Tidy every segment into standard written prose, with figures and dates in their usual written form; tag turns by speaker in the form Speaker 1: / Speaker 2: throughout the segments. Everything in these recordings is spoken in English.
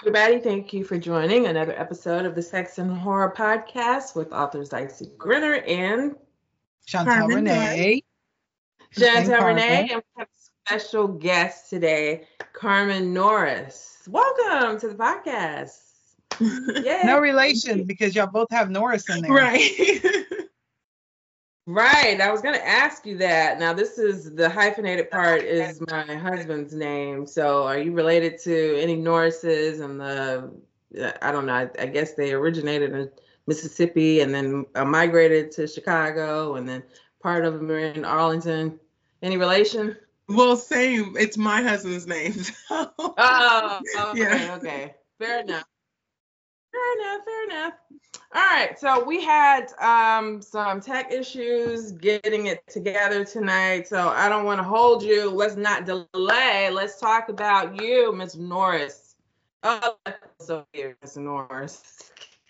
Speaker 1: everybody. Thank you for joining another episode of the Sex and Horror Podcast with authors Dicey Grinner and
Speaker 2: Chantal
Speaker 3: Carmen
Speaker 2: Renee.
Speaker 1: Chantal Renee.
Speaker 2: Karma.
Speaker 1: And we have a special guest today, Carmen Norris. Welcome to the podcast.
Speaker 3: Yeah.
Speaker 2: No relation because y'all both have Norris in there.
Speaker 3: Right.
Speaker 1: Right. I was going to ask you that. Now, this is the hyphenated part is my husband's name. So are you related to any Norrises? And I don't know, I guess they originated in Mississippi and then migrated to Chicago and then part of them are in Arlington. Any relation?
Speaker 3: Well, same. It's my husband's name. So.
Speaker 1: Oh, okay,
Speaker 3: Yeah.
Speaker 1: okay. Fair enough. Fair enough. All right, so we had some tech issues getting it together tonight, so I don't want to hold you. Let's not delay. Let's talk about you, Ms. Norris. Oh, so here, Ms. Norris.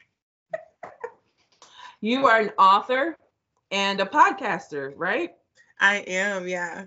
Speaker 1: You are an author and a podcaster, right?
Speaker 3: I am, yeah.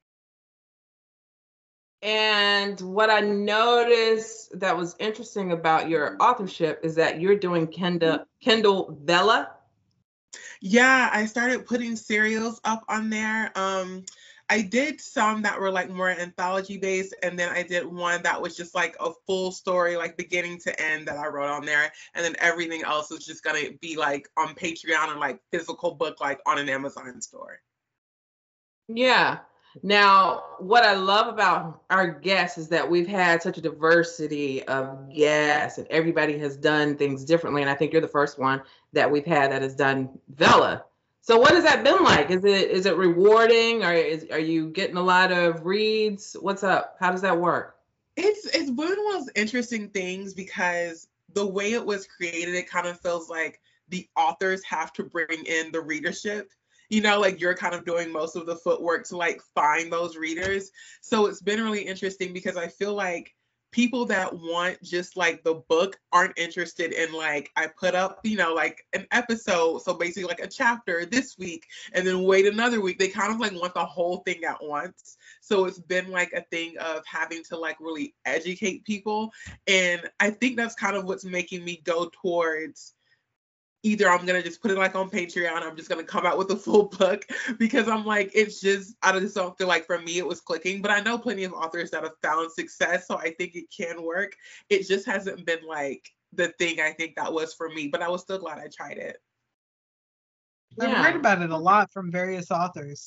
Speaker 1: And what I noticed that was interesting about your authorship is that you're doing Kindle Vella.
Speaker 3: Yeah, I started putting serials up on there. I did some that were like more anthology based, and then I did one that was just like a full story, like beginning to end that I wrote on there. And then everything else is just gonna be like on Patreon and like physical book, like on an Amazon store.
Speaker 1: Yeah. Now, what I love about our guests is that we've had such a diversity of guests and everybody has done things differently. And I think you're the first one that we've had that has done Vella. So what has that been like? Is it rewarding or are you getting a lot of reads? What's up? How does that work?
Speaker 3: It's been one of those interesting things because the way it was created, it kind of feels like the authors have to bring in the readership. You know, like you're kind of doing most of the footwork to like find those readers. So it's been really interesting because I feel like people that want just like the book aren't interested in like I put up, you know, like an episode. So basically like a chapter this week and then wait another week. They kind of like want the whole thing at once. So it's been like a thing of having to like really educate people. And I think that's kind of what's making me go towards either I'm going to just put it like on Patreon, I'm just going to come out with a full book because I'm like, it's just, I just don't feel like for me it was clicking, but I know plenty of authors that have found success, so I think it can work. It just hasn't been like the thing I think that was for me, but I was still glad I tried it.
Speaker 2: I've heard about it a lot from various authors.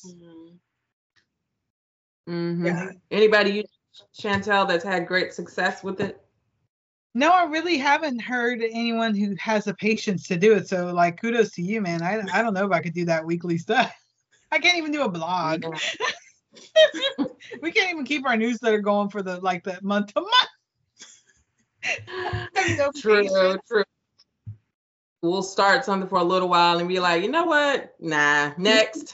Speaker 1: Mm-hmm.
Speaker 3: Yeah.
Speaker 1: Anybody, you, Chantal, that's had great success with it?
Speaker 2: No, I really haven't heard anyone who has the patience to do it. So, like, kudos to you, man. I don't know if I could do that weekly stuff. I can't even do a blog. Yeah. We can't even keep our newsletter going for the month to month.
Speaker 1: True. We'll start something for a little while and be like, you know what? Nah, next.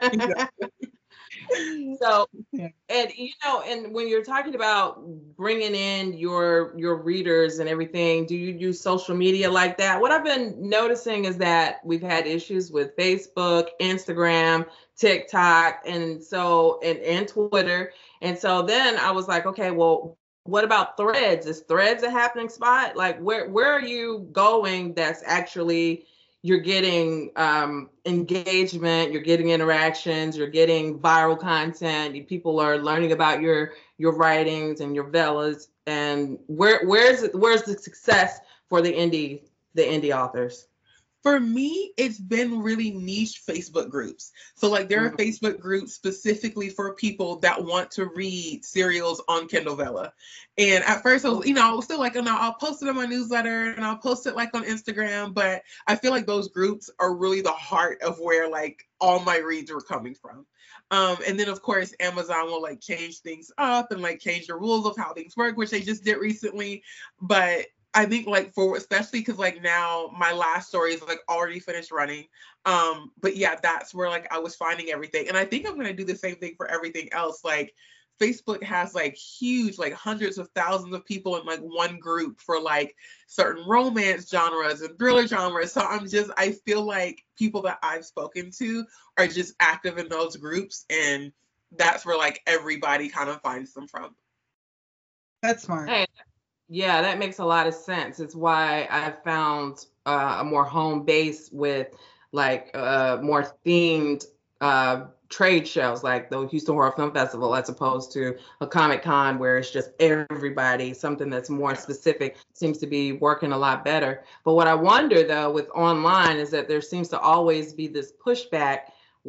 Speaker 1: So, yeah. And you know, and when you're talking about bringing in your readers and everything, do you use social media like that? What I've been noticing is that we've had issues with Facebook, Instagram, TikTok, and Twitter. And so then I was like, okay, well, what about Threads? Is Threads a happening spot? Like, where are you going that's actually you're getting engagement, you're getting interactions, you're getting viral content. People are learning about your writings and your Vellas. And where's the success for the indie authors?
Speaker 3: For me, it's been really niche Facebook groups. So like there are Facebook groups specifically for people that want to read serials on Kindle Vella. And at first I was still like, I'll post it in my newsletter and I'll post it like on Instagram. But I feel like those groups are really the heart of where like all my reads were coming from. And then of course, Amazon will like change things up and like change the rules of how things work, which they just did recently. But I think like especially because like now my last story is like already finished running. But yeah, that's where like I was finding everything. And I think I'm going to do the same thing for everything else. Like Facebook has like huge, like hundreds of thousands of people in like one group for like certain romance genres and thriller genres. So I feel like people that I've spoken to are just active in those groups. And that's where like everybody kind of finds them from.
Speaker 2: That's smart.
Speaker 1: Hey, Yeah, that makes a lot of sense. It's why I found a more home base with like more themed trade shows like the Houston Horror Film Festival as opposed to a Comic Con where it's just everybody. Something that's more specific seems to be working a lot better. But what I wonder though with online is that there seems to always be this pushback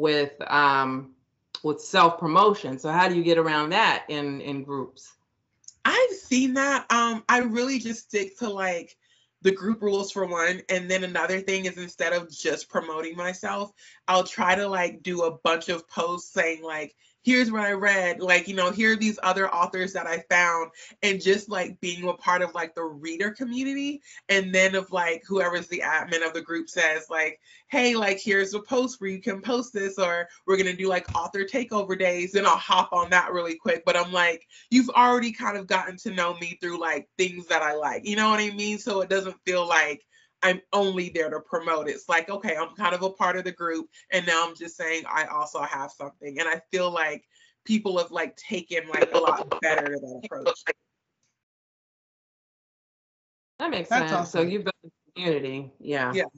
Speaker 1: with self promotion. So how do you get around that in groups?
Speaker 3: I've seen that. I really just stick to like the group rules for one. And then another thing is instead of just promoting myself, I'll try to like do a bunch of posts saying like, here's what I read, like, here are these other authors that I found, and just like being a part of like the reader community. And then of like whoever's the admin of the group says like, hey, like here's a post where you can post this, or we're gonna do like author takeover days, and I'll hop on that really quick. But I'm like, you've already kind of gotten to know me through like things that I like, you know what I mean? So it doesn't feel like I'm only there to promote. It's like, okay, I'm kind of a part of the group, and now I'm just saying I also have something. And I feel like people have like taken like a lot better to that approach.
Speaker 1: That makes
Speaker 2: That's
Speaker 1: sense. So
Speaker 2: awesome.
Speaker 1: you built a community. Yeah.
Speaker 3: Yeah.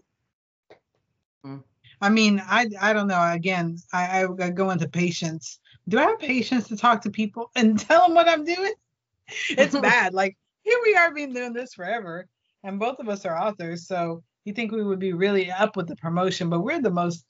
Speaker 2: I mean, I don't know. Again, I go into patience. Do I have patience to talk to people and tell them what I'm doing? It's bad. Like here we are been doing this forever, and both of us are authors. So you think we would be really up with the promotion, but we're the most.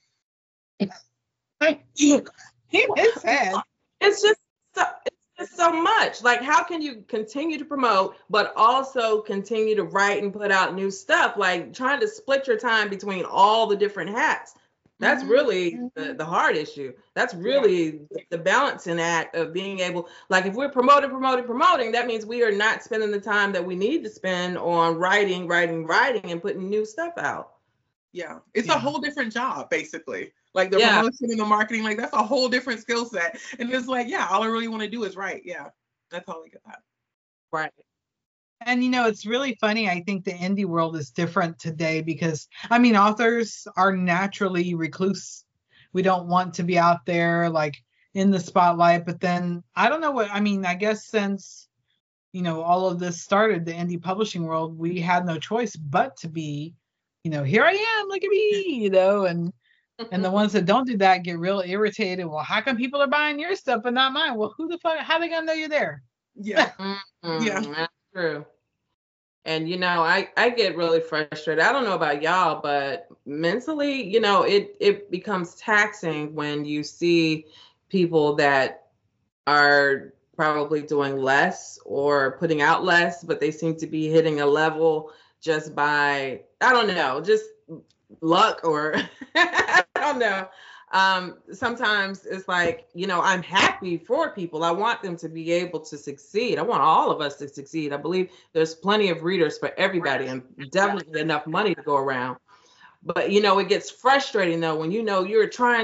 Speaker 2: It's sad.
Speaker 1: It's just so much. Like, how can you continue to promote, but also continue to write and put out new stuff? Like trying to split your time between all the different hats. That's really the hard issue. That's really the balancing act of being able, like if we're promoting, that means we are not spending the time that we need to spend on writing, and putting new stuff out.
Speaker 3: Yeah. It's a whole different job, basically. Like the promotion and the marketing, like that's a whole different skill set. And it's like, yeah, all I really want to do is write. Yeah. That's all I get that.
Speaker 1: Right.
Speaker 2: And it's really funny. I think the indie world is different today because I mean, authors are naturally recluse. We don't want to be out there like in the spotlight. But then I don't know what I mean. I guess since all of this started, the indie publishing world, we had no choice but to be, here I am, look at me, and the ones that don't do that get real irritated. Well, how come people are buying your stuff but not mine? Well, who the fuck? How they gonna know you're there?
Speaker 3: Yeah.
Speaker 1: Yeah, that's true. And I get really frustrated. I don't know about y'all, but mentally, it becomes taxing when you see people that are probably doing less or putting out less, but they seem to be hitting a level just by, I don't know, just luck or I don't know. Sometimes it's like, I'm happy for people. I want them to be able to succeed. I want all of us to succeed. I believe there's plenty of readers for everybody and definitely enough money to go around. But it gets frustrating though when you're trying,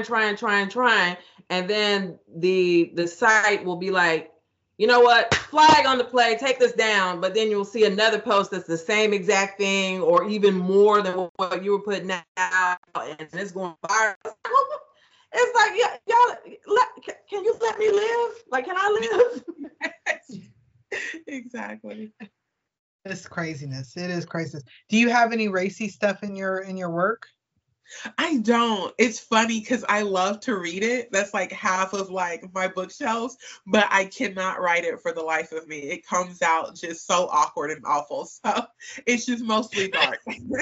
Speaker 1: and then the site will be like, you know what, flag on the play, take this down. But then you'll see another post that's the same exact thing or even more than what you were putting out, and it's going viral. It's like, y'all, can you let me live? Like, can I live?
Speaker 3: Exactly.
Speaker 2: It's craziness. It is craziness. Do you have any racy stuff in your work?
Speaker 3: I don't. It's funny because I love to read it. That's like half of like my bookshelves, but I cannot write it for the life of me. It comes out just so awkward and awful. So it's just mostly dark.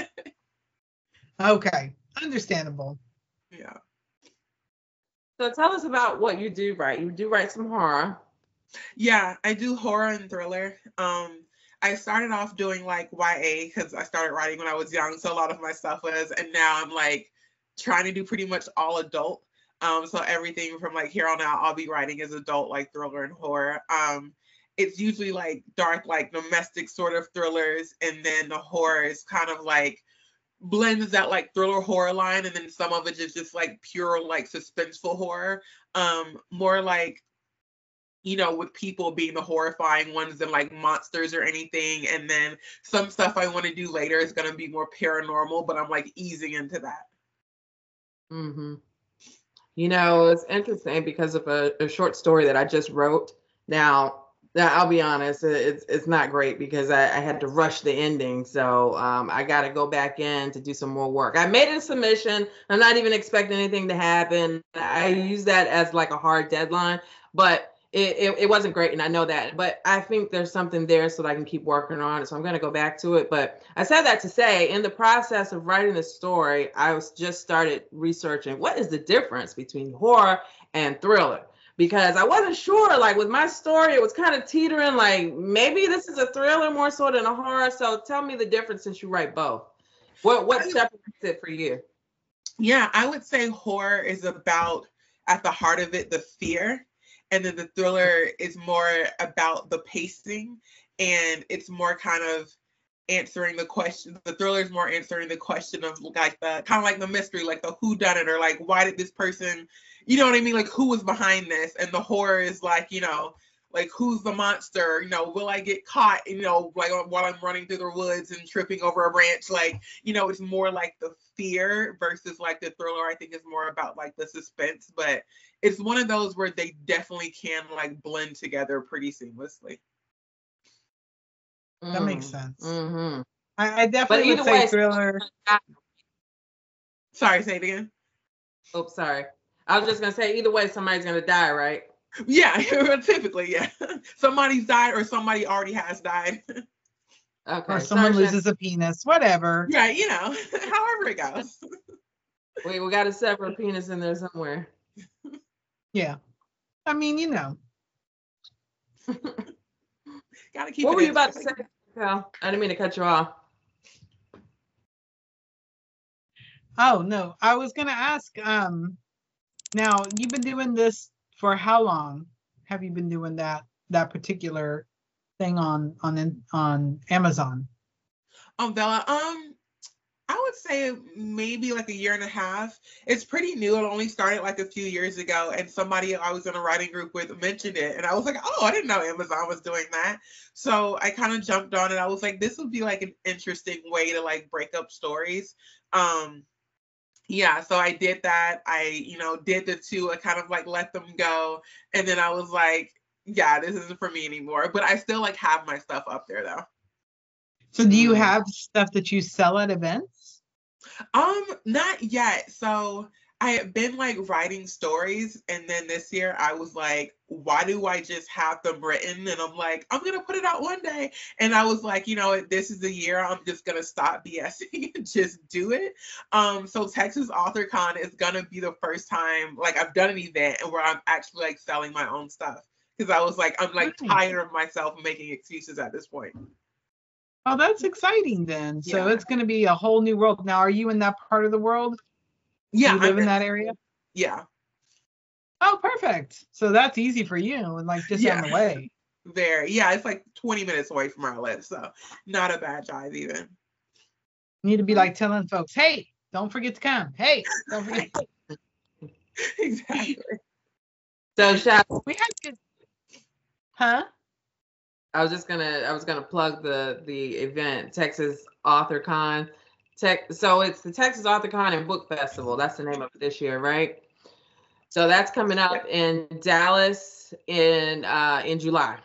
Speaker 2: Okay. Understandable.
Speaker 3: Yeah.
Speaker 1: So tell us about what you do write. You do write some horror.
Speaker 3: Yeah, I do horror and thriller. I started off doing like YA because I started writing when I was young, so a lot of my stuff was, and now I'm like trying to do pretty much all adult. So everything from like here on out, I'll be writing as adult, like thriller and horror. It's usually like dark, like domestic sort of thrillers, and then the horror is kind of like blends that like thriller horror line, and then some of it is just like pure like suspenseful horror. More like with people being the horrifying ones than like monsters or anything. And then some stuff I want to do later is going to be more paranormal, but I'm like easing into that.
Speaker 1: Mm-hmm. It's interesting because of a short story that I just wrote. Now, Yeah, I'll be honest, it's not great because I had to rush the ending, so I got to go back in to do some more work. I made a submission. I'm not even expecting anything to happen. I use that as like a hard deadline, but it wasn't great, and I know that. But I think there's something there so that I can keep working on it. So I'm going to go back to it. But I said that to say, in the process of writing the story, I was just started researching what is the difference between horror and thriller, because I wasn't sure, like with my story, it was kind of teetering, like maybe this is a thriller more so than a horror. So tell me the difference since you write both. What separates it for you?
Speaker 3: Yeah, I would say horror is about, at the heart of it, the fear. And then the thriller is more about the pacing, and it's more kind of answering the question. The thriller is more answering the question of like the kind of like the mystery, like the who done it, or like why did this person, you know what I mean? Like who was behind this? And the horror is like, like who's the monster? Will I get caught? Like while I'm running through the woods and tripping over a branch, like, it's more like the fear versus like the thriller. I think is more about like the suspense, but it's one of those where they definitely can like blend together pretty seamlessly.
Speaker 2: That makes sense.
Speaker 1: Mm-hmm.
Speaker 2: I definitely would say thriller.
Speaker 3: Sorry, say it again.
Speaker 1: Oh, sorry. I was just gonna say either way, somebody's gonna die, right?
Speaker 3: Yeah, typically, yeah. Somebody's died or somebody already has died.
Speaker 1: Okay.
Speaker 2: Or someone loses a penis, whatever.
Speaker 3: Yeah, however it goes.
Speaker 1: We got to sever a penis in there somewhere.
Speaker 2: Yeah. I mean,
Speaker 3: Gotta keep
Speaker 1: what were you about to say, Cal? I didn't mean to cut you off.
Speaker 2: Oh, no. I was going to ask, now, you've been doing this for how long? Have you been doing that particular thing on Amazon?
Speaker 3: Bella, I would say maybe like a year and a half. It's pretty new. It only started like a few years ago, and somebody I was in a writing group with mentioned it, and I was like, oh, I didn't know Amazon was doing that. So I kind of jumped on it. I was like, this would be like an interesting way to like break up stories. Yeah, so I did that. I, did the two. I kind of like let them go, and then I was like, yeah, this isn't for me anymore. But I still like have my stuff up there though.
Speaker 2: So do you have stuff that you sell at events?
Speaker 3: Not yet. So I had been like writing stories, and then this year I was like, why do I just have them written? And I'm like, I'm gonna put it out one day. And I was like, this is the year I'm just gonna stop BSing and just do it. So Texas Author Con is gonna be the first time like I've done an event and where I'm actually like selling my own stuff. Because I was like, I'm like tired of myself making excuses at this point.
Speaker 2: Oh, that's exciting then. So it's going to be a whole new world. Now, are you in that part of the world?
Speaker 3: Yeah.
Speaker 2: Do you live in that area?
Speaker 3: Yeah.
Speaker 2: Oh, perfect. So that's easy for you and like just on the way.
Speaker 3: Very. Yeah, it's like 20 minutes away from where I live. So not a bad drive even.
Speaker 2: You need to be like telling folks, hey, don't forget to come. Hey, don't forget.
Speaker 3: Exactly.
Speaker 1: So,
Speaker 2: we had good. Huh?
Speaker 1: I was gonna plug the event, Texas Author Con. So it's the Texas Author Con and Book Festival. That's the name of it this year, right? So that's coming up in Dallas in July.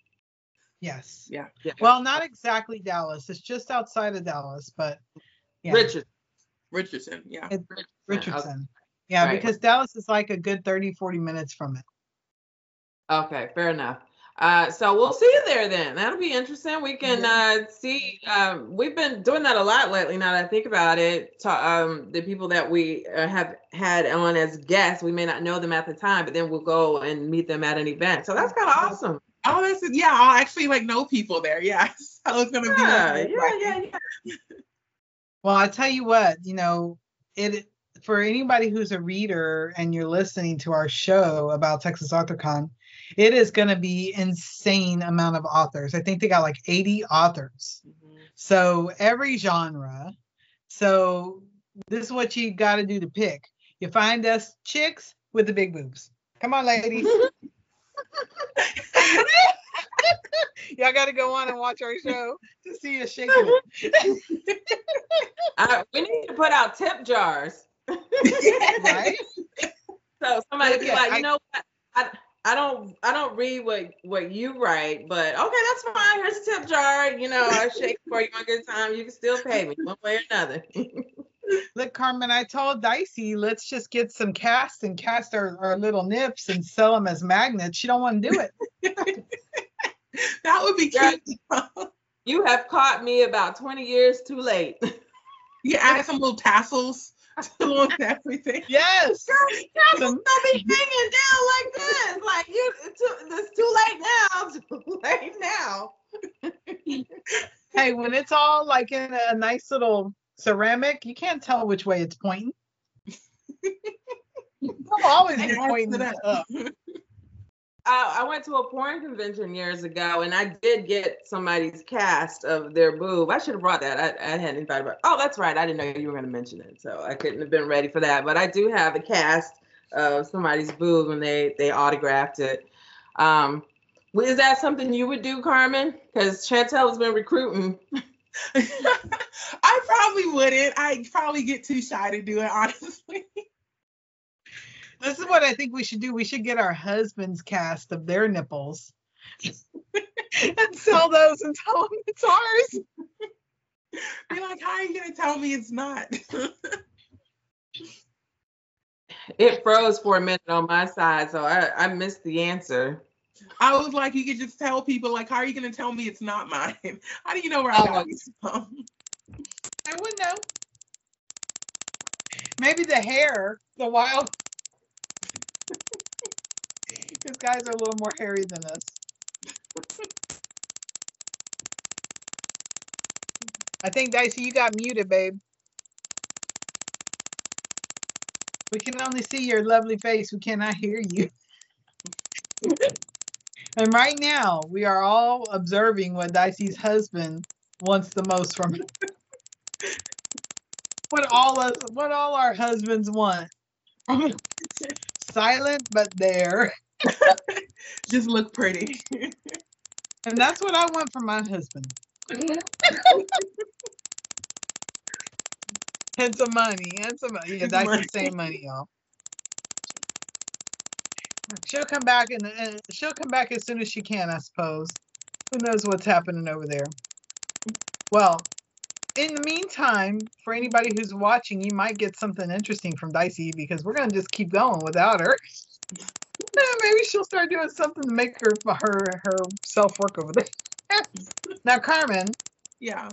Speaker 2: Yes.
Speaker 3: Yeah.
Speaker 2: Well, not exactly Dallas. It's just outside of Dallas, but yeah.
Speaker 3: Richardson. Yeah.
Speaker 2: Richardson.
Speaker 1: Okay.
Speaker 2: Yeah, right. Because Dallas is like a good 30-40 minutes from it.
Speaker 1: Okay, fair enough. So we'll see you there then. That'll be interesting. We can see. We've been doing that a lot lately. Now that I think about it, the people that we have had on as guests, we may not know them at the time, but then we'll go and meet them at an event. So that's kind of awesome.
Speaker 3: Oh, I'll actually like know people there. Yeah, so it's gonna be.
Speaker 1: Yeah.
Speaker 2: Well, I tell you what, it for anybody who's a reader and you're listening to our show about Texas Author Con, it is going to be insane amount of authors. I think they got like 80 authors. Mm-hmm. So every genre. So this is what you got to do to pick. You find us chicks with the big boobs. Come on, ladies. Y'all got to go on and watch our show to see us shaking it.
Speaker 1: We need to put out tip jars.
Speaker 2: Right?
Speaker 1: So somebody be like, you know what? I don't read what you write, but okay, that's fine. Here's a tip jar. I shake for you on good time. You can still pay me one way or another.
Speaker 2: Look, Carmen, I told Dicey, let's just get some casts and cast our little nips and sell them as magnets. She don't want to do it.
Speaker 3: That would be cute.
Speaker 1: You have caught me about 20 years too late.
Speaker 3: You add some little tassels to everything.
Speaker 2: Yes.
Speaker 1: Tassels don't be hanging down like this. Like it's too late now. Too late now.
Speaker 2: Hey, when it's all like in a nice little ceramic, you can't tell which way it's pointing. I'll always be pointing up.
Speaker 1: I went to a porn convention years ago, and I did get somebody's cast of their boob. I should have brought that. I hadn't thought about it. Oh, that's right. I didn't know you were going to mention it, so I couldn't have been ready for that. But I do have a cast of somebody's boob, and they autographed it. Is that something you would do, Carmen? Because Chantel has been recruiting.
Speaker 3: I probably wouldn't. I'd probably get too shy to do it, honestly.
Speaker 2: This is what I think we should do. We should get our husband's cast of their nipples and sell those and tell them it's ours.
Speaker 3: Be like, how are you going to tell me it's not?
Speaker 1: It froze for a minute on my side, so I missed the answer.
Speaker 3: I was like, you could just tell people, like, how are you going to tell me it's not mine? How do you know where I got these from?
Speaker 2: I wouldn't know. Maybe the hair, the wild. These guys are a little more hairy than us. I think, Dicey, you got muted, babe. We can only see your lovely face. We cannot hear you. And right now, we are all observing what Dicey's husband wants the most from her. What all our husbands want. Silent, but there.
Speaker 3: Just look pretty.
Speaker 2: And that's what I want from my husband. And some money. Yeah, Dicey's saying money, y'all. She'll come back and she'll come back as soon as she can, I suppose. Who knows what's happening over there? Well, in the meantime, for anybody who's watching, you might get something interesting from Dicey because we're gonna just keep going without her. Maybe she'll start doing something to make her self work over there. Now, Carmen.
Speaker 3: Yeah.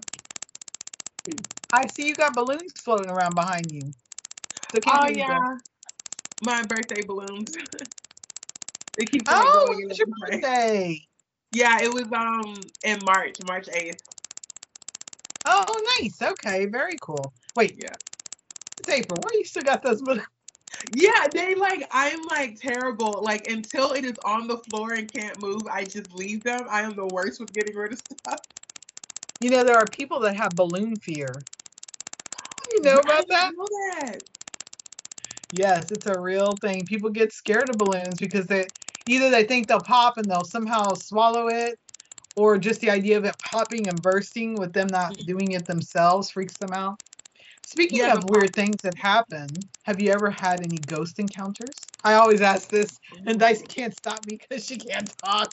Speaker 2: I see you got balloons floating around behind you.
Speaker 3: So yeah. My birthday balloons. They keep going.
Speaker 2: It's your birthday.
Speaker 3: Yeah, it was in March 8th.
Speaker 2: Oh, nice. Okay, very cool. Wait,
Speaker 3: yeah.
Speaker 2: It's April. Why you still got those balloons?
Speaker 3: Yeah, I'm terrible. Like, until it is on the floor and can't move, I just leave them. I am the worst with getting rid of stuff.
Speaker 2: You know, there are people that have balloon fear. You know about that?
Speaker 3: I know that.
Speaker 2: Yes, it's a real thing. People get scared of balloons because they think they'll pop and they'll somehow swallow it, or just the idea of it popping and bursting with them not doing it themselves freaks them out. Speaking of weird things that happen, have you ever had any ghost encounters? I always ask this, and Dicey can't stop me because she can't talk.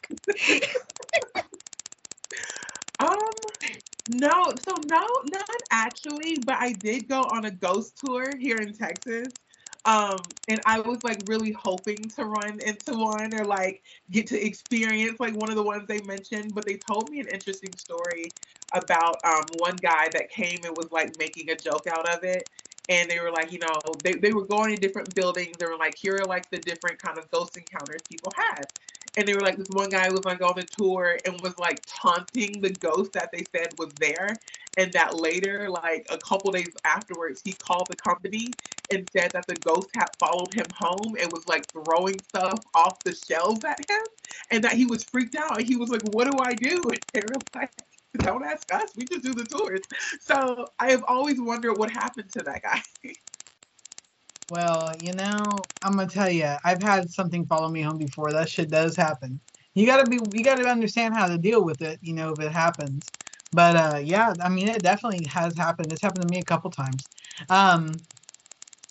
Speaker 3: No, not actually, but I did go on a ghost tour here in Texas. And I was really hoping to run into one or get to experience one of the ones they mentioned, but they told me an interesting story about one guy that came and was making a joke out of it. And they were they were going in different buildings. They were here are the different kind of ghost encounters people had. And they were this one guy was on the tour and was taunting the ghost that they said was there. And that later, a couple days afterwards, he called the company and said that the ghost had followed him home and was throwing stuff off the shelves at him, and that he was freaked out. And he was like, "What do I do?" And they were like, "Don't ask us. We just do the tours." So I have always wondered what happened to that guy.
Speaker 2: Well, I'm gonna tell you, I've had something follow me home before. That shit does happen. You gotta understand how to deal with it, if it happens. But yeah, I mean, it definitely has happened. It's happened to me a couple times.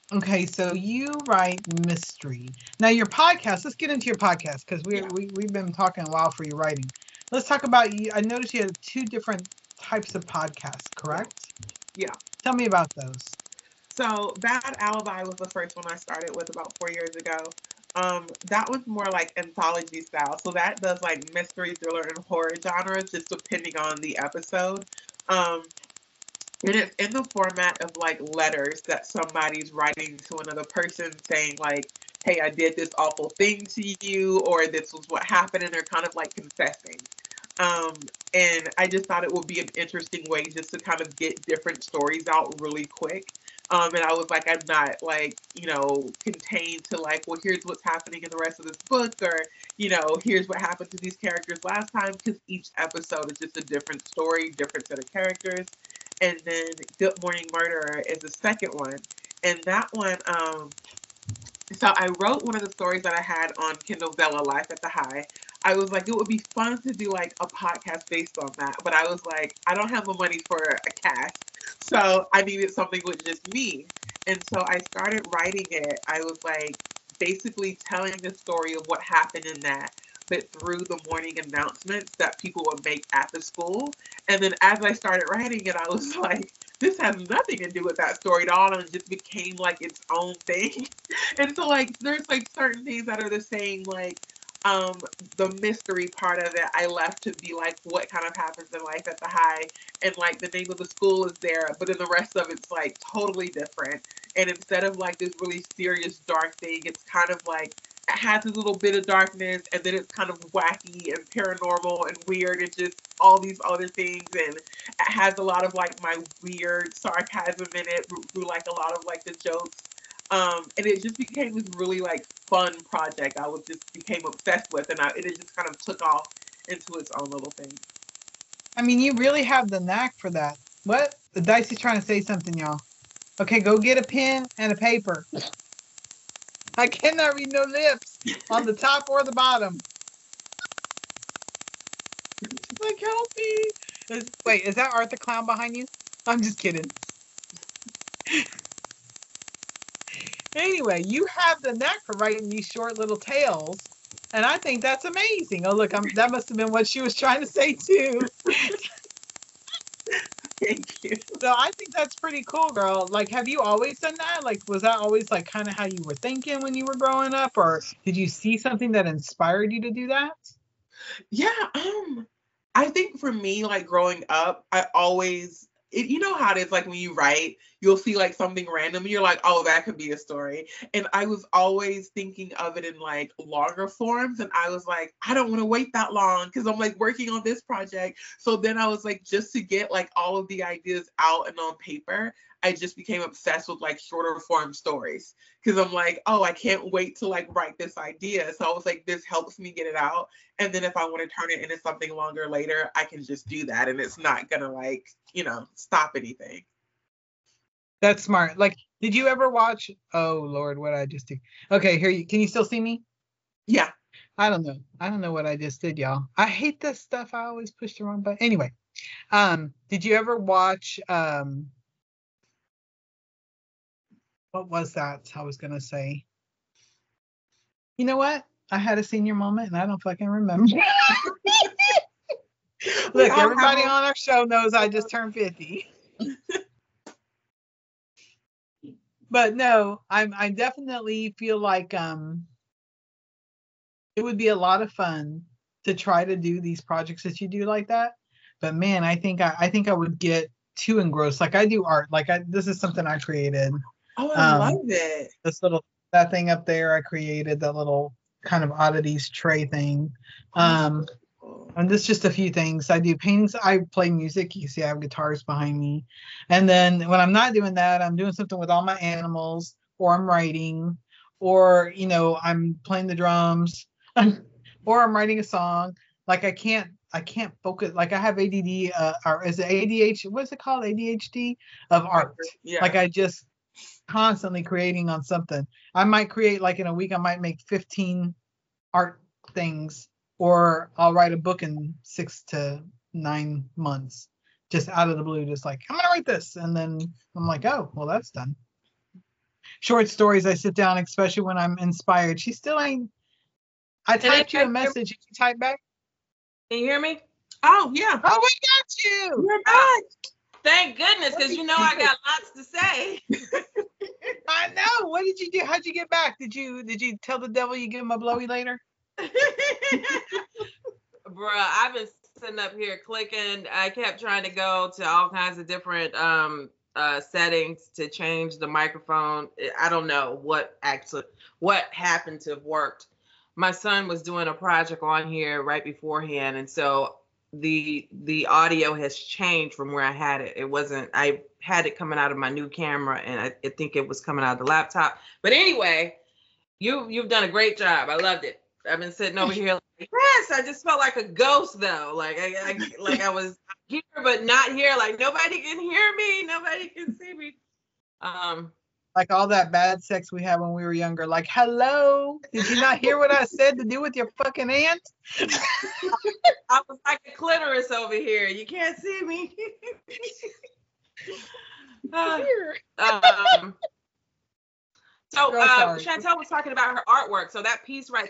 Speaker 2: Okay, so you write mystery. Now your podcast, let's get into your podcast because we've been talking a while for your writing. Let's talk about you. I noticed you had 2 different types of podcasts, correct?
Speaker 3: Yeah.
Speaker 2: Tell me about those.
Speaker 3: So Bad Alibi was the first one I started with about 4 years ago. That one's more like anthology style. So that does like mystery, thriller, and horror genres, just depending on the episode. Um, and it's in the format of like letters that somebody's writing to another person saying like, hey, I did this awful thing to you, or this was what happened, and they're kind of like confessing. Um, and I just thought it would be an interesting way just to kind of get different stories out really quick. And I was like, I'm not like, contained to like, well, here's what's happening in the rest of this book, or, here's what happened to these characters last time, because each episode is just a different story, different set of characters. And then Good Morning Murderer is the second one. And that one, so I wrote one of the stories that I had on Kindle Vella, Life at the High. I was like, it would be fun to do like a podcast based on that. But I was like, I don't have the money for a cast. So I needed something with just me. And so I started writing it. I was like basically telling the story of what happened in that, but through the morning announcements that people would make at the school. And then as I started writing it, I was like, this has nothing to do with that story at all, and it just became like its own thing. And so like there's like certain things that are the same, like the mystery part of it I left to be like what kind of happens in Life at the High, and like the name of the school is there, but then the rest of it's like totally different. And instead of like this really serious dark thing, it's kind of like it has a little bit of darkness, and then it's kind of wacky and paranormal and weird and just all these other things. And it has a lot of like my weird sarcasm in it through like a lot of like the jokes. And it just became this really like fun project. I was just became obsessed with, and it just kind of took off into its own little thing.
Speaker 2: I mean, you really have the knack for that. What? The dice is trying to say something, y'all. Okay, go get a pen and a paper. I cannot read no lips on the top or the bottom. Like, help me. Wait, is that Art the Clown behind you? I'm just kidding. Anyway, you have the knack for writing these short little tales, and I think that's amazing. Oh, look, that must have been what she was trying to say, too.
Speaker 3: Thank you.
Speaker 2: So I think that's pretty cool, girl. Like, have you always done that? Like, was that always like kind of how you were thinking when you were growing up, or did you see something that inspired you to do that?
Speaker 3: Yeah, I think for me, like growing up, I always, you know how it is, like when you write, you'll see like something random and you're like, oh, that could be a story. And I was always thinking of it in like longer forms. And I was like, I don't want to wait that long because I'm like working on this project. So then I was like, just to get like all of the ideas out and on paper, I just became obsessed with like shorter form stories because I'm like, oh, I can't wait to like write this idea. So I was like, this helps me get it out. And then if I want to turn it into something longer later, I can just do that. And it's not going to like, stop anything.
Speaker 2: That's smart. Like, did you ever watch, oh Lord, what I just did? Okay, can you still see me?
Speaker 3: Yeah.
Speaker 2: I don't know what I just did, y'all. I hate this stuff. I always push the wrong button. Anyway, did you ever watch, what was that I was going to say? You know what? I had a senior moment and I don't fucking remember. Look, everybody on our show knows I just turned 50. But no, I definitely feel like it would be a lot of fun to try to do these projects that you do like that. But man, I think I would get too engrossed. Like I do art. Like this is something I created.
Speaker 3: Oh, I love it.
Speaker 2: That thing up there I created, that little kind of oddities tray thing. And this just a few things. I do paintings. I play music. You see I have guitars behind me. And then when I'm not doing that, I'm doing something with all my animals, or I'm writing, or, I'm playing the drums, or I'm writing a song. Like I can't focus. Like I have ADD, or is it ADHD? What's it called? ADHD of art.
Speaker 3: Yeah.
Speaker 2: Like I just constantly creating on something. I might create like in a week, I might make 15 art things. Or I'll write a book in 6 to 9 months, just out of the blue, just like, I'm going to write this. And then I'm like, oh, well, that's done. short stories I sit down, especially when I'm inspired. She still ain't. I typed you a message. Did you type back?
Speaker 1: Can you hear me?
Speaker 3: Oh, yeah.
Speaker 2: Oh, we got you.
Speaker 3: You're back.
Speaker 1: Thank goodness, because you know I got lots to say.
Speaker 2: I know. What did you do? How'd you get back? Did you tell the devil you give him a blowy later?
Speaker 1: Bruh, I've been sitting up here clicking. I kept trying to go to all kinds of different settings to change the microphone. I don't know what happened to have worked. My son was doing a project on here right beforehand, and so the audio has changed from where I had it. It wasn't. I had it coming out of my new camera, and I think it was coming out of the laptop. But anyway, you've done a great job. I loved it. I've been sitting over here like, yes, I just felt like a ghost though. Like I was here but not here. Like nobody can hear me. Nobody can see me.
Speaker 2: Like all that bad sex we had when we were younger. Like, hello, did you not hear what I said to do with your fucking aunt?
Speaker 1: I was like a clitoris over here. You can't see me. So Chantel was talking about her artwork. So that piece right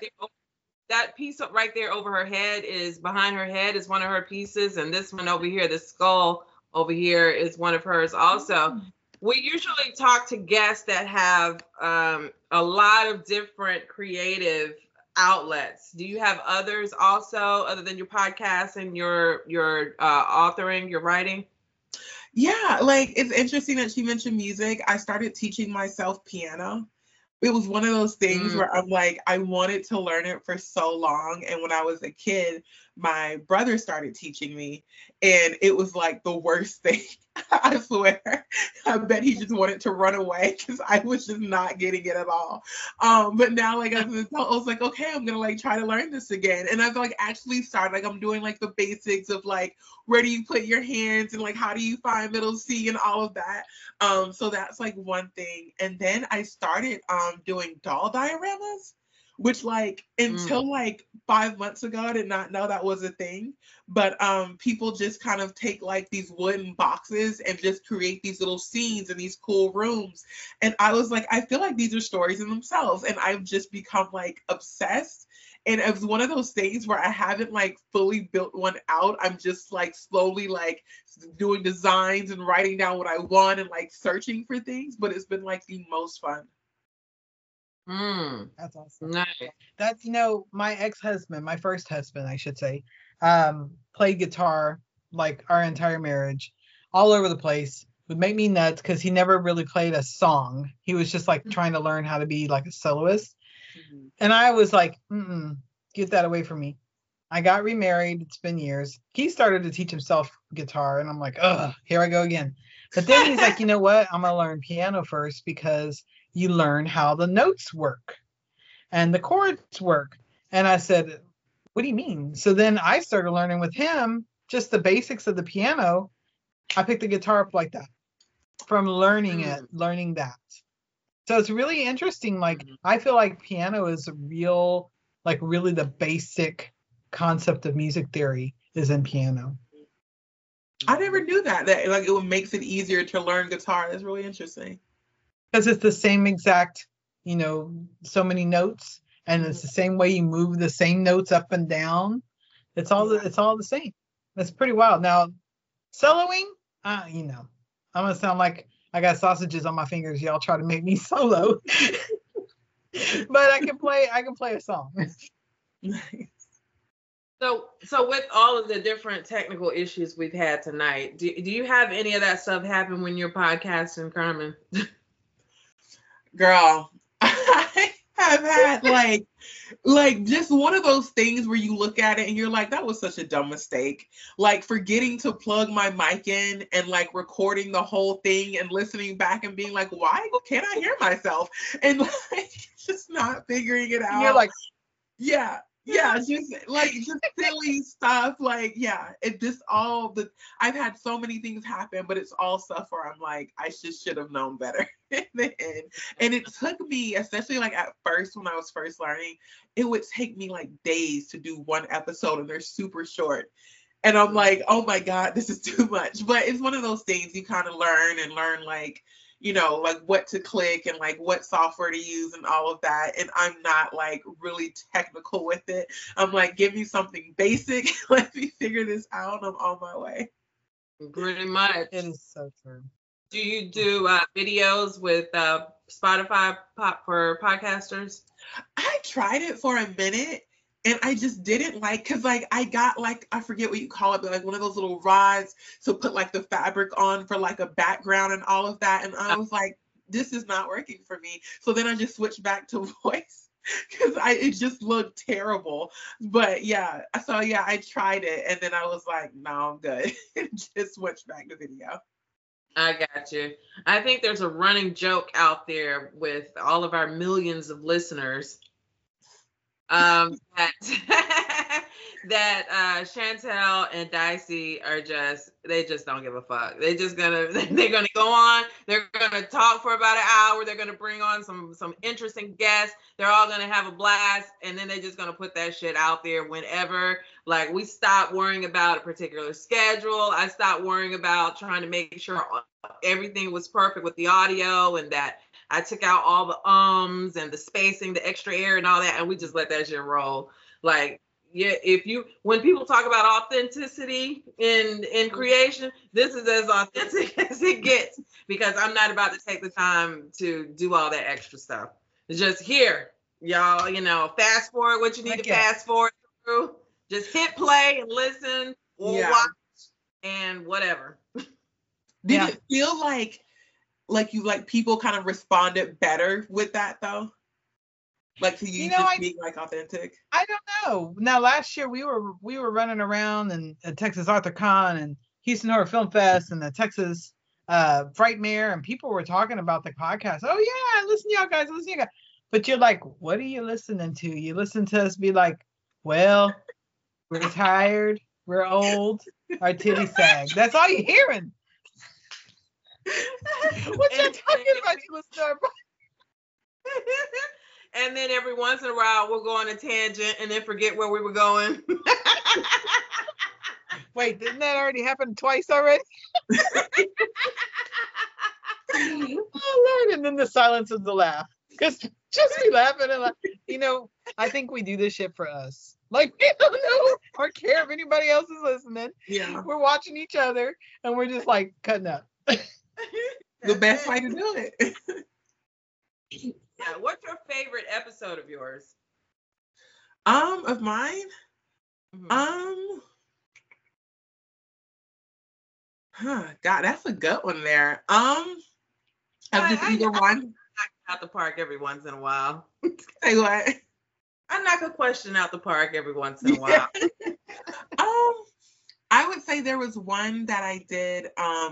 Speaker 1: there over her head is behind her head is one of her pieces, and this one over here, the skull over here, is one of hers also. We usually talk to guests that have a lot of different creative outlets. Do you have others also, other than your podcast and your authoring, your writing?
Speaker 3: Yeah, like it's interesting that she mentioned music. I started teaching myself piano. It was one of those things where I'm like, I wanted to learn it for so long. And when I was a kid, my brother started teaching me, and it was like the worst thing. I swear. I bet he just wanted to run away because I was just not getting it at all. But now, like, as an adult, I was like, okay, I'm gonna like try to learn this again. And I've like actually started, like, I'm doing like the basics of like, where do you put your hands and like how do you find middle C and all of that. So that's like one thing. And then I started doing doll dioramas, which like until like 5 months ago, I did not know that was a thing. But people just kind of take like these wooden boxes and just create these little scenes in these cool rooms. And I was like, I feel like these are stories in themselves. And I've just become like obsessed. And it was one of those things where I haven't like fully built one out. I'm just like slowly like doing designs and writing down what I want and like searching for things. But it's been like the most fun.
Speaker 2: That's awesome.
Speaker 1: Nice.
Speaker 2: That's, my ex-husband, my first husband, I should say, played guitar like our entire marriage, all over the place. Would make me nuts because he never really played a song. He was just like trying to learn how to be like a soloist. And I was like, get that away from me. I got remarried. It's been years. He started to teach himself guitar, and I'm like, here I go again. But then he's like, you know what? I'm gonna learn piano first because you learn how the notes work and the chords work. And I said, what do you mean? So then I started learning with him just the basics of the piano. I picked the guitar up like that from learning that. So it's really interesting. Like, I feel like piano is really the basic concept of music theory is in piano.
Speaker 3: I never knew that like it makes it easier to learn guitar. That's really interesting.
Speaker 2: Because it's the same exact, so many notes, and it's the same way you move the same notes up and down. It's all the same. That's pretty wild. Now, soloing, I'm gonna sound like I got sausages on my fingers. Y'all try to make me solo, but I can play a song.
Speaker 3: Nice.
Speaker 1: So with all of the different technical issues we've had tonight, do you have any of that stuff happen when you're podcasting, Carmen?
Speaker 3: Girl, I have had like just one of those things where you look at it and you're like, that was such a dumb mistake. Like forgetting to plug my mic in and like recording the whole thing and listening back and being like, why can't I hear myself? And like just not figuring it out.
Speaker 2: And you're like,
Speaker 3: yeah, just silly stuff. Like, yeah, I've had so many things happen, but it's all stuff where I'm like, I just should have known better in the end. And it took me, especially like at first when I was first learning, it would take me like days to do one episode, and they're super short. And I'm like, oh my God, this is too much. But it's one of those things you kind of learn like, you know, like what to click and like what software to use and all of that. And I'm not like really technical with it. I'm like, give me something basic. Let me figure this out. I'm on my way.
Speaker 1: Pretty much.
Speaker 2: It is so true.
Speaker 1: Do you do videos with Spotify for podcasters?
Speaker 3: I tried it for a minute. And I just didn't like, cause like I got like, I forget what you call it, but like one of those little rods to put like the fabric on for like a background and all of that. And I was like, this is not working for me. So then I just switched back to voice because it just looked terrible. But yeah, so yeah, I tried it and then I was like, no, I'm good. Just switched back to video.
Speaker 1: I got you. I think there's a running joke out there with all of our millions of listeners. That Chantel and Dicey they just don't give a fuck. They're gonna go on, they're gonna talk for about an hour, they're gonna bring on some interesting guests, they're all gonna have a blast, and then they're just gonna put that shit out there whenever. Like, we stopped worrying about a particular schedule. I stopped worrying about trying to make sure everything was perfect with the audio, and that I took out all the ums and the spacing, the extra air and all that, and we just let that shit roll. Like, yeah, when people talk about authenticity in creation, this is as authentic as it gets, because I'm not about to take the time to do all that extra stuff. It's just here, y'all, you know, fast forward what you need to fast forward through. Just hit play and listen or watch and whatever.
Speaker 3: Did it feel like people kind of responded better with that though? Like, to you just being like authentic?
Speaker 2: I don't know. Now, last year we were running around and Texas AuthorCon and Houston Horror Film Fest and the Texas Frightmare, and people were talking about the podcast. Oh yeah, listen to y'all guys, But you're like, what are you listening to? You listen to us be like, well, we're tired, we're old, our titties sag. That's all you're hearing. What you talking about? You listen to our
Speaker 1: And then every once in a while we'll go on a tangent and then forget where we were going.
Speaker 2: Wait, didn't that already happen twice already? Oh Lord! And then the silence of the laugh, because just be laughing and like, you know, I think we do this shit for us. Like, we don't know or care if anybody else is listening.
Speaker 3: Yeah,
Speaker 2: we're watching each other and we're just like cutting up.
Speaker 3: The best way to do it.
Speaker 1: Yeah, what's your favorite episode of yours?
Speaker 3: Of mine?
Speaker 1: Mm-hmm.
Speaker 3: God, that's a good one there. Of just either one.
Speaker 1: Knock out the park every once in a while.
Speaker 3: Say what?
Speaker 1: I knock a question out the park every once in a while.
Speaker 3: I would say there was one that I did,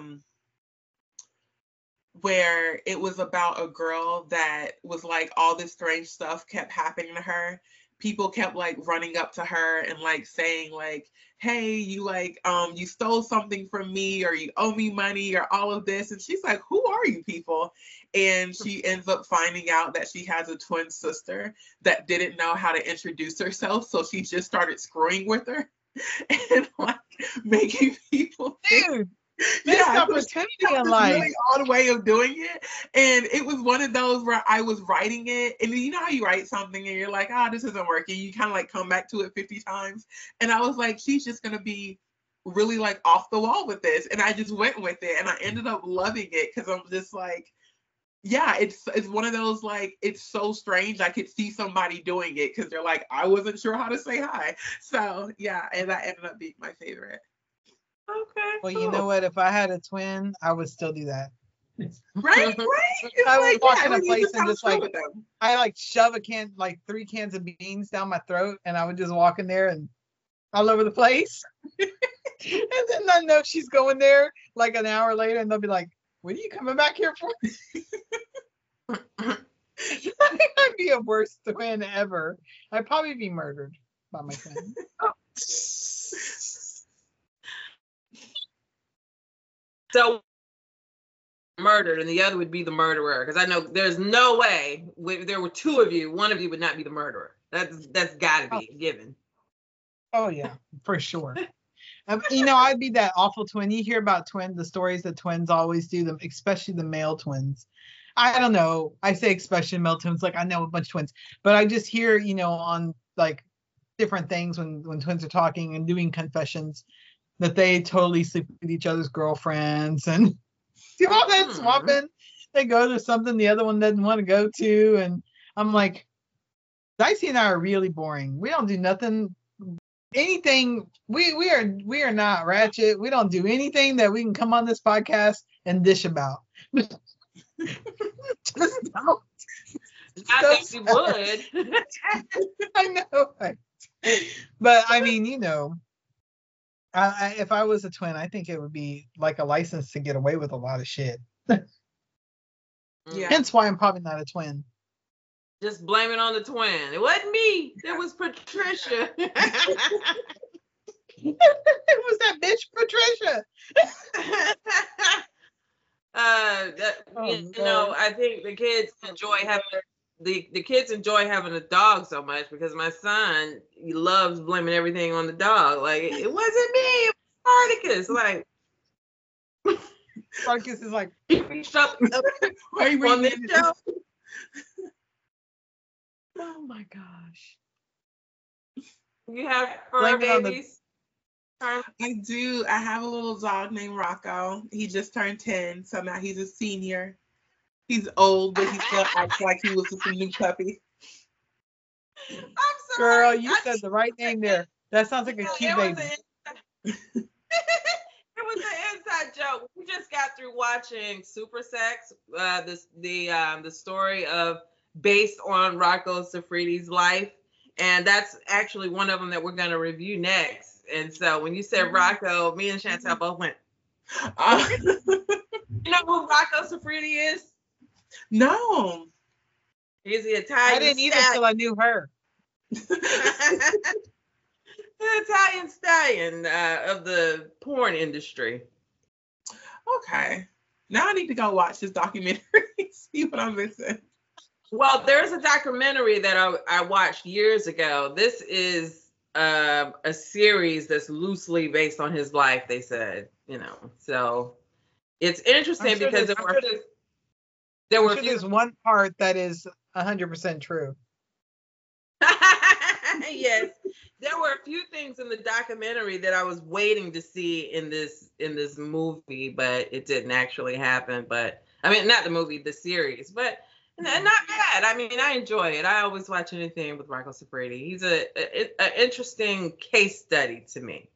Speaker 3: where it was about a girl that was like, all this strange stuff kept happening to her. People kept like running up to her and like saying like, hey, you like, you stole something from me, or you owe me money, or all of this. And she's like, who are you people? And she ends up finding out that she has a twin sister that didn't know how to introduce herself. So she just started screwing with her and like making people
Speaker 2: think. Missed opportunity in life.
Speaker 3: Really odd way of doing it, and it was one of those where I was writing it, and you know how you write something and you're like, this isn't working. You kind of like come back to it 50 times, and I was like, she's just gonna be really like off the wall with this, and I just went with it, and I ended up loving it because I'm just like, yeah, it's one of those like, it's so strange. I could see somebody doing it because they're like, I wasn't sure how to say hi. So yeah, and that ended up being my favorite.
Speaker 1: Okay.
Speaker 2: Well, you know what? If I had a twin, I would still do that.
Speaker 3: Right.
Speaker 2: I would walk in a place and just like, I like shove like 3 cans of beans down my throat, and I would just walk in there and all over the place. And then I know she's going there like an hour later, and they'll be like, what are you coming back here for? I'd be a worst twin ever. I'd probably be murdered by my twin.
Speaker 1: So murdered, and the other would be the murderer, because I know there's no way if there were 2 of you, one of you would not be the murderer. That's got to be given.
Speaker 2: Oh yeah, for sure. I'd be that awful twin. You hear about the stories that twins always do, them, especially the male twins. I don't know. I say especially male twins, like I know a bunch of twins, but I just hear, on like different things when twins are talking and doing confessions that they totally sleep with each other's girlfriends and do all that swapping. They go to something the other one doesn't want to go to, and I'm like, Dicey and I are really boring. We don't do nothing. Anything we are not ratchet. We don't do anything that we can come on this podcast and dish about. Just don't.
Speaker 1: I think you would.
Speaker 2: I know. But I mean, if I was a twin, I think it would be like a license to get away with a lot of shit.
Speaker 3: Yeah.
Speaker 2: Hence why I'm probably not a twin.
Speaker 1: Just blame it on the twin. It wasn't me. It was Patricia.
Speaker 2: It was that bitch Patricia.
Speaker 1: I think the kids enjoy having the kids enjoy having a dog so much because my son, he loves blaming everything on the dog. Like, it wasn't me, it was Spartacus. Like,
Speaker 2: Spartacus is like,
Speaker 1: shut up.
Speaker 3: Why are you
Speaker 1: On this show?
Speaker 2: oh my gosh.
Speaker 1: You have fur babies?
Speaker 3: I do. I have a little dog named Rocco. He just turned 10, so now he's a senior. He's old, but he still acts like he was just a new puppy.
Speaker 1: I'm sorry.
Speaker 2: Girl, you said the right name there. That sounds like a cute baby.
Speaker 1: It was an inside joke. We just got through watching Super Sex, the story of based on Rocco Siffredi's life, and that's actually one of them that we're going to review next. And so when you said Rocco, me and Chantel both went. You know who Rocco Siffredi is?
Speaker 3: No.
Speaker 1: He's the Italian.
Speaker 2: I didn't either till I knew her.
Speaker 1: The Italian stallion of the porn industry.
Speaker 3: Okay. Now I need to go watch this documentary, see what I'm missing.
Speaker 1: Well, there's a documentary that I watched years ago. This is a series that's loosely based on his life, they said, So it's interesting because
Speaker 2: there's one part that is 100% true.
Speaker 1: Yes, there were a few things in the documentary that I was waiting to see in this movie, but it didn't actually happen. But I mean, not the movie, the series, but not bad. I mean, I enjoy it. I always watch anything with Rocco Siffredi. He's an interesting case study to me.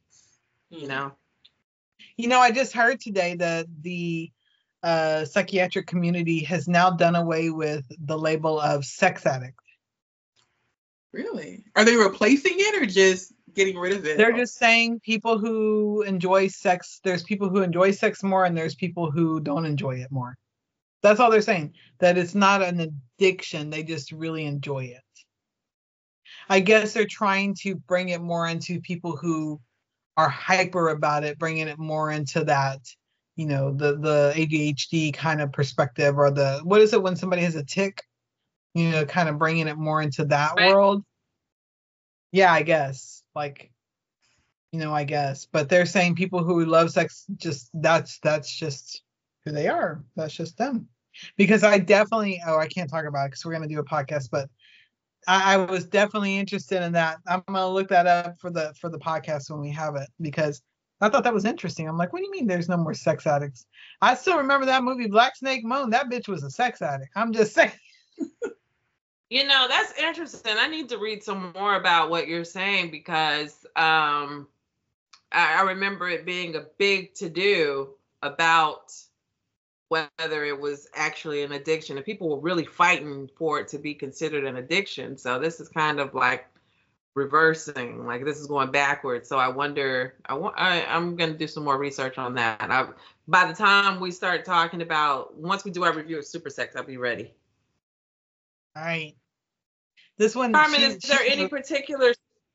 Speaker 2: I just heard today that the psychiatric community has now done away with the label of sex addict.
Speaker 3: Really? Are they replacing it or just getting rid of it?
Speaker 2: They're just saying people who enjoy sex, there's people who enjoy sex more and there's people who don't enjoy it more. That's all they're saying. That it's not an addiction. They just really enjoy it. I guess they're trying to bring it more into people who are hyper about it, bringing it more into that, the ADHD kind of perspective, or what is it when somebody has a tic? Kind of bringing it more into that world. Yeah, I guess. I guess. But they're saying people who love sex, that's just who they are. That's just them. Because I definitely, I can't talk about it because we're going to do a podcast, but I was definitely interested in that. I'm going to look that up for the podcast when we have it, because I thought that was interesting. I'm like, what do you mean there's no more sex addicts? I still remember that movie Black Snake Moan. That bitch was a sex addict. I'm just saying.
Speaker 1: That's interesting. I need to read some more about what you're saying, because I remember it being a big to-do about whether it was actually an addiction, and people were really fighting for it to be considered an addiction. So this is kind of like reversing, like this is going backwards. So I wonder, I'm going to do some more research on that. By the time we start talking about, once we do our review of Super Sex, I'll be ready.
Speaker 2: All right. This one,
Speaker 1: Carmen, is there any particular?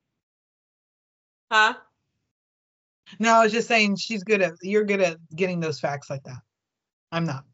Speaker 1: Huh?
Speaker 2: No, I was just saying you're good at getting those facts like that. I'm not.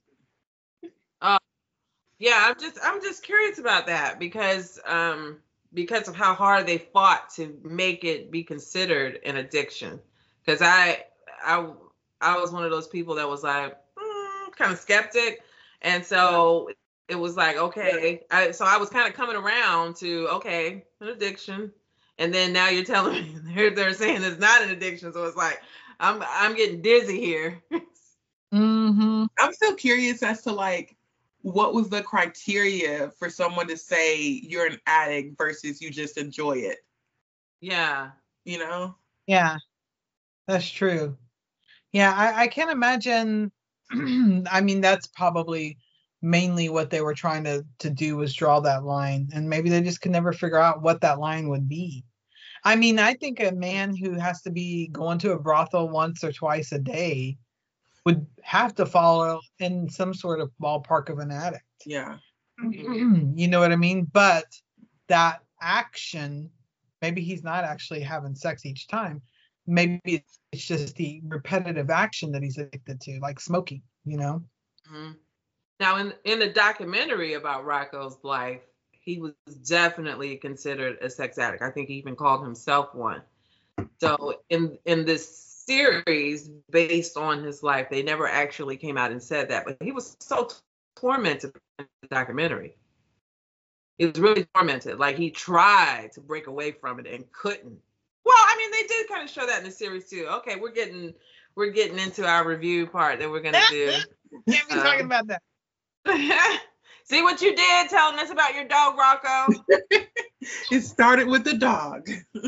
Speaker 1: Yeah, I'm just curious about that because of how hard they fought to make it be considered an addiction. because I I was one of those people that was like kind of skeptic, and so it was like okay, so I was kind of coming around to okay, an addiction, and then now you're telling me they're saying it's not an addiction, so it's like I'm getting dizzy here.
Speaker 2: Mm-hmm.
Speaker 3: I'm still curious as to like what was the criteria for someone to say you're an addict versus you just enjoy it.
Speaker 1: Yeah.
Speaker 3: You know?
Speaker 2: Yeah, that's true. Yeah, I can't imagine. I mean, that's probably mainly what they were trying to do was draw that line. And maybe they just could never figure out what that line would be. I mean, I think a man who has to be going to a brothel once or twice a day would have to follow in some sort of ballpark of an addict.
Speaker 3: Yeah.
Speaker 2: You know what I mean? But that action, maybe he's not actually having sex each time. Maybe it's just the repetitive action that he's addicted to, like smoking, you know?
Speaker 1: Mm-hmm. Now, in the documentary about Rocco's life, he was definitely considered a sex addict. I think he even called himself one. So in this series based on his life, they never actually came out and said that, but he was so tormented in the documentary. He was really tormented. Like he tried to break away from it and couldn't. Well, I mean, they did kind of show that in the series too. Okay, we're getting into our review part that we're gonna do.
Speaker 2: Can't be talking about that.
Speaker 1: See what you did telling us about your dog, Rocco.
Speaker 3: It started with the dog.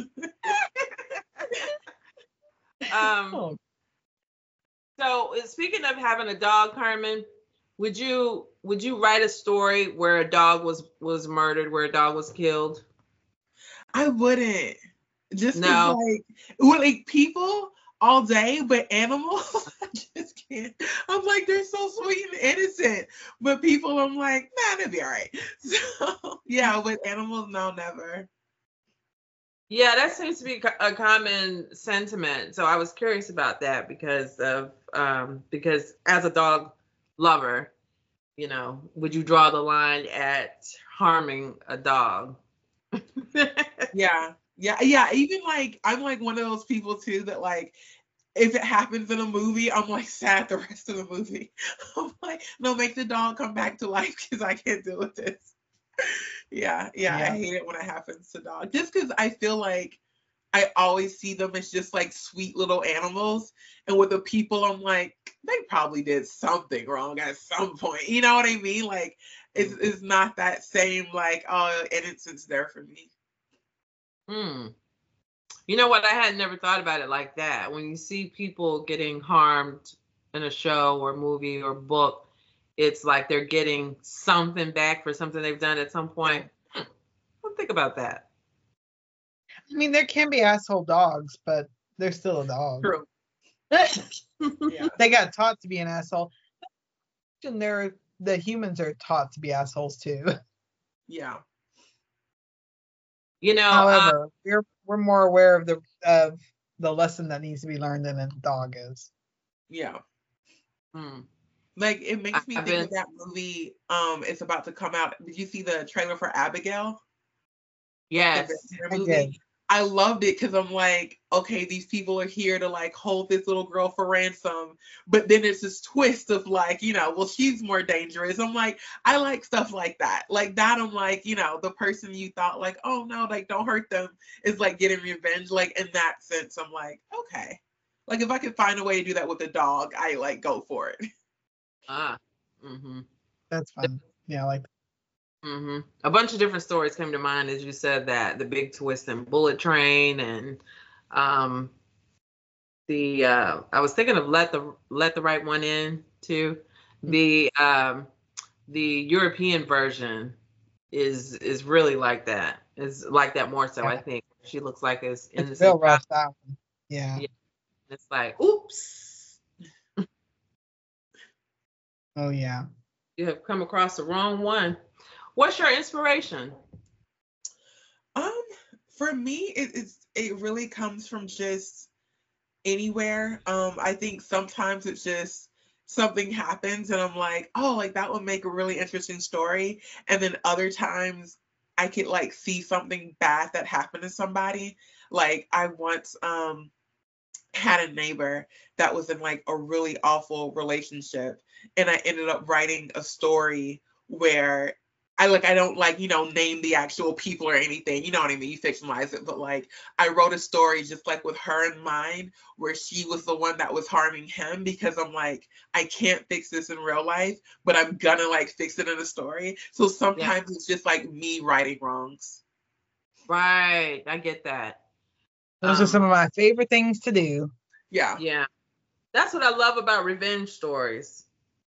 Speaker 1: So speaking of having a dog, Carmen, would you write a story where a dog was murdered, where a dog was killed?
Speaker 3: I wouldn't. Just
Speaker 1: no.
Speaker 3: Like people all day, but animals, I just can't. I'm like, they're so sweet and innocent. But people, I'm like, nah, they'll be all right. So yeah, with animals, no, never.
Speaker 1: Yeah, that seems to be a common sentiment. So I was curious about that because as a dog lover, you know, would you draw the line at harming a dog?
Speaker 3: Yeah. Even like I'm like one of those people too that like if it happens in a movie, I'm like sad the rest of the movie. I'm like, no, make the dog come back to life because I can't deal with this. Yeah, I hate it when it happens to dogs. Just because I feel like I always see them as just like sweet little animals. And with the people, I'm like, they probably did something wrong at some point. You know what I mean? Like, it's not that same, like, oh, innocence there for me.
Speaker 1: You know what? I had never thought about it like that. When you see people getting harmed in a show or movie or book, it's like they're getting something back for something they've done at some point. Don't think about that.
Speaker 2: I mean, there can be asshole dogs, but they're still a dog.
Speaker 3: True.
Speaker 2: Yeah. They got taught to be an asshole. And the humans are taught to be assholes too.
Speaker 3: Yeah.
Speaker 1: You know,
Speaker 2: however, we're more aware of the lesson that needs to be learned than a dog is.
Speaker 3: Yeah. Like it makes me think of that movie. It's about to come out. Did you see the trailer for Abigail?
Speaker 1: Yes,
Speaker 2: I did.
Speaker 3: I loved it because I'm like, okay, these people are here to like hold this little girl for ransom, but then it's this twist of like, you know, well, she's more dangerous. I'm like, I like stuff like that. Like that, I'm like, you know, the person you thought like, oh no, like don't hurt them is like getting revenge. Like in that sense, I'm like, okay. Like if I could find a way to do that with a dog, I like go for it.
Speaker 2: That's fun. Yeah, I like that.
Speaker 1: A bunch of different stories came to mind as you said that. The big twist in Bullet Train and I was thinking of Let the Right One In too. The European version is really like that. Is like that more so, I think. She looks like it's
Speaker 2: real rough, that one. Yeah.
Speaker 1: It's like, oops.
Speaker 2: Oh yeah.
Speaker 1: You have come across the wrong one. What's your inspiration?
Speaker 3: For me, it really comes from just anywhere. I think sometimes it's just something happens and I'm like, oh, like that would make a really interesting story. And then other times I could like see something bad that happened to somebody. Like I once had a neighbor that was in like a really awful relationship, and I ended up writing a story where I don't like, name the actual people or anything, you know what I mean? You fictionalize it, but like I wrote a story just like with her in mind where she was the one that was harming him, because I'm like, I can't fix this in real life, but I'm gonna like fix it in a story. So sometimes it's just like me righting wrongs.
Speaker 1: Right. I get that.
Speaker 2: Those are some of my favorite things to do.
Speaker 3: Yeah.
Speaker 1: Yeah. That's what I love about revenge stories.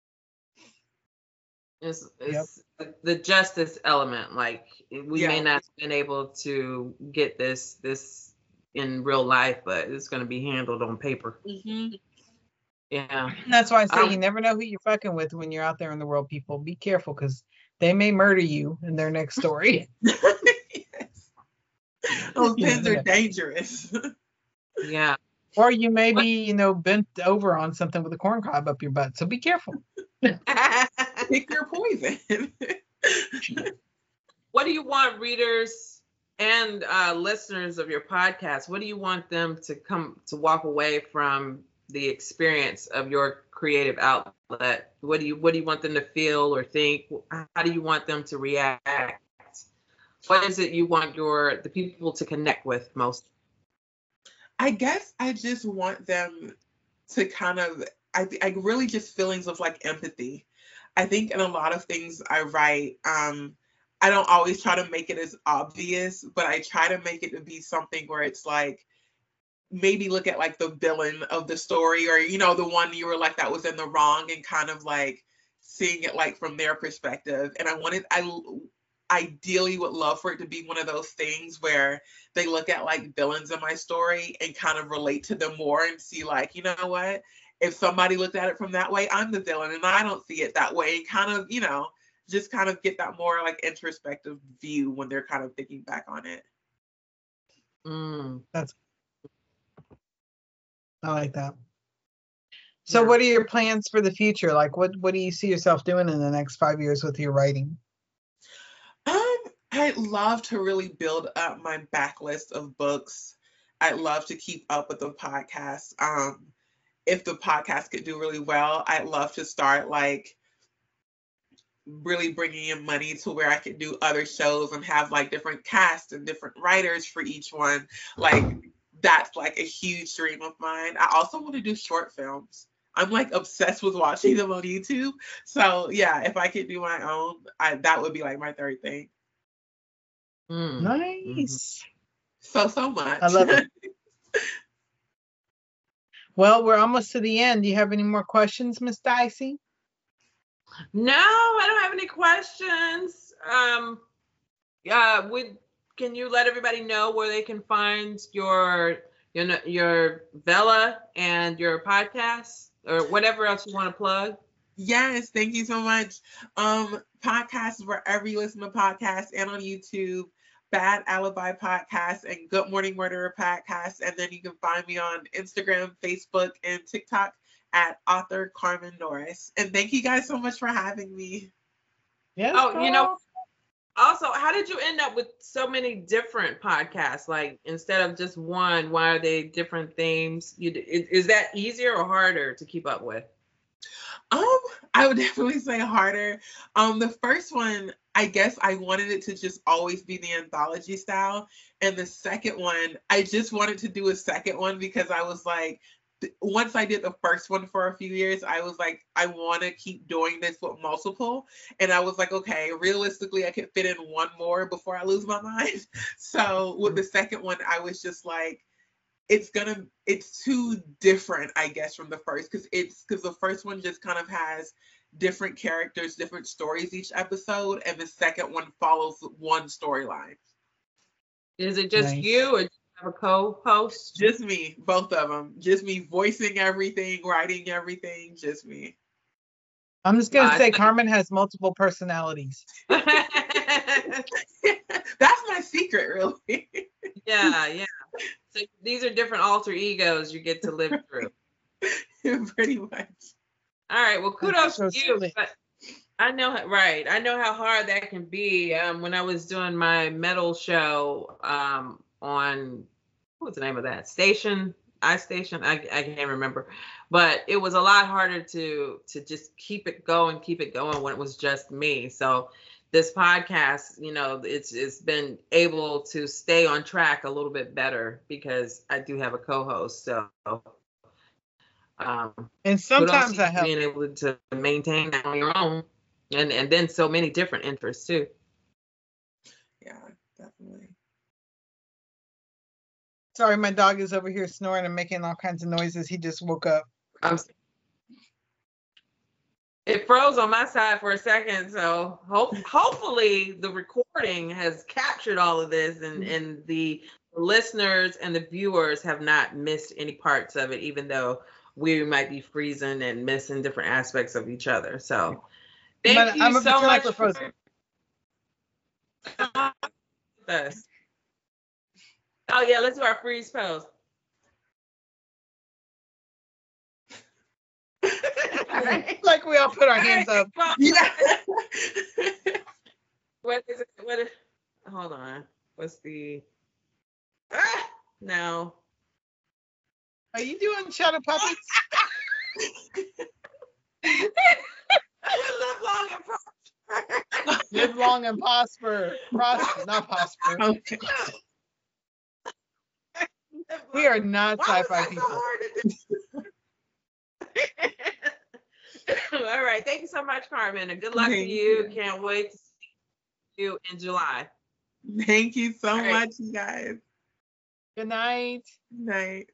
Speaker 1: It's the justice element. Like we may not have been able to get this in real life, but it's going to be handled on paper.
Speaker 3: Mm-hmm.
Speaker 1: Yeah.
Speaker 2: And that's why I say you never know who you're fucking with when you're out there in the world, people. Be careful, because they may murder you in their next story.
Speaker 3: Yes. Those pins are dangerous.
Speaker 1: Yeah.
Speaker 2: Or you may be, bent over on something with a corn cob up your butt. So be careful.
Speaker 3: Pick your poison.
Speaker 1: What do you want readers and listeners of your podcast? What do you want them to walk away from the experience of your creative outlet? What do you want them to feel or think? How do you want them to react? What is it you want the people to connect with most?
Speaker 3: I guess I just want them to kind of, I really just feelings of like empathy. I think in a lot of things I write, I don't always try to make it as obvious, but I try to make it to be something where it's like, maybe look at like the villain of the story, or, the one you were like that was in the wrong, and kind of like seeing it like from their perspective. And I ideally would love for it to be one of those things where they look at like villains in my story and kind of relate to them more and see like, you know what, if somebody looked at it from that way, I'm the villain and I don't see it that way, and kind of, just kind of get that more like introspective view when they're kind of thinking back on it.
Speaker 2: I like that. So what are your plans for the future? Like what do you see yourself doing in the next 5 years with your writing?
Speaker 3: I'd love to really build up my backlist of books. I'd love to keep up with the podcast. If the podcast could do really well, I'd love to start like really bringing in money to where I could do other shows and have like different casts and different writers for each one. Like that's like a huge dream of mine. I also want to do short films. I'm like obsessed with watching them on YouTube. So yeah, if I could do my own, that would be like my third thing.
Speaker 2: Nice.
Speaker 3: So much.
Speaker 2: I love it. Well, we're almost to the end. Do you have any more questions, Miss Dicey?
Speaker 1: No, I don't have any questions. Can you let everybody know where they can find your Vella and your podcast, or whatever else you want to plug?
Speaker 3: Yes, thank you so much. Podcasts wherever you listen to podcasts, and on YouTube, Bad Alibi Podcast and Good Morning Murderer Podcast. And then you can find me on Instagram, Facebook, and TikTok at author Carmen Norris. And thank you guys so much for having me.
Speaker 2: Yes.
Speaker 1: Also, how did you end up with so many different podcasts? Like, instead of just one, why are they different themes? Is that easier or harder to keep up with?
Speaker 3: I would definitely say harder. The first one, I guess I wanted it to just always be the anthology style. And the second one, I just wanted to do a second one because I was like, once I did the first one for a few years, I was like, I want to keep doing this with multiple. And I was like, okay, realistically, I could fit in one more before I lose my mind. So with the second one, I was just like, it's too different, I guess, from the first, because the first one just kind of has different characters, different stories each episode, and the second one follows one storyline.
Speaker 1: Is it just you, or do you have a co-host?
Speaker 3: Just me, both of them. Just me voicing everything, writing everything, just me.
Speaker 2: I'm just going to say Carmen has multiple personalities.
Speaker 3: That's my secret, really.
Speaker 1: Yeah. So these are different alter egos you get to live through.
Speaker 3: Pretty much.
Speaker 1: All right. Well, kudos to you. But I know how hard that can be. When I was doing my metal show on, what was the name of that station? iStation. I can't remember, but it was a lot harder to just keep it going when it was just me. So this podcast, you know, it's been able to stay on track a little bit better because I do have a co-host. So
Speaker 2: and sometimes that helps.
Speaker 1: Being able to maintain that on your own, and then so many different interests too.
Speaker 3: Yeah, definitely.
Speaker 2: Sorry, my dog is over here snoring and making all kinds of noises. He just woke up.
Speaker 1: It froze on my side for a second, so hopefully the recording has captured all of this, and the listeners and the viewers have not missed any parts of it, even though we might be freezing and missing different aspects of each other. So thank you so much for us. Oh yeah, let's do our freeze pose.
Speaker 2: Like we all put our hands up.
Speaker 3: Yeah.
Speaker 1: What is it? Hold on. What's the? No.
Speaker 2: Are you doing shadow puppets?
Speaker 1: Live long and prosper.
Speaker 2: Live long and prosper. Not prosper.
Speaker 3: Okay.
Speaker 2: We are not sci-fi people.
Speaker 1: All right. Thank you so much, Carmen. And good luck to you. Can't wait to see you in July.
Speaker 3: Thank you so much, you guys.
Speaker 2: Good night.
Speaker 3: Good night.